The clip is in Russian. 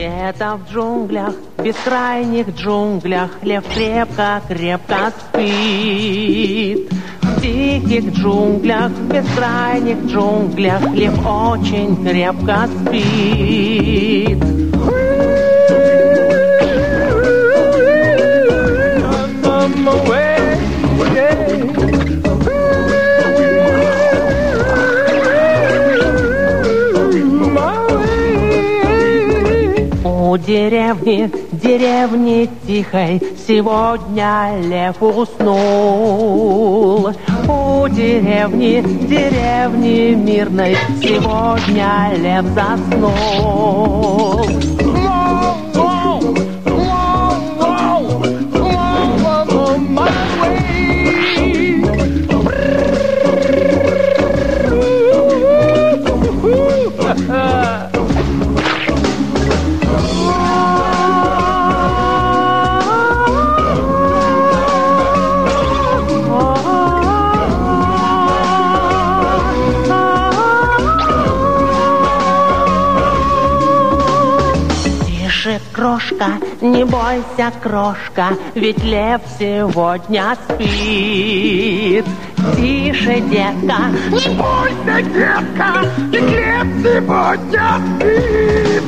Где-то в джунглях, в бескрайних джунглях лев крепко-крепко спит. В диких джунглях, в бескрайних джунглях лев очень крепко спит. У деревни тихой сегодня лев уснул. У деревни мирной сегодня лев заснул. Крошка, не бойся, крошка, ведь лев сегодня спит. Тише, детка, не бойся, детка, ведь лев сегодня спит.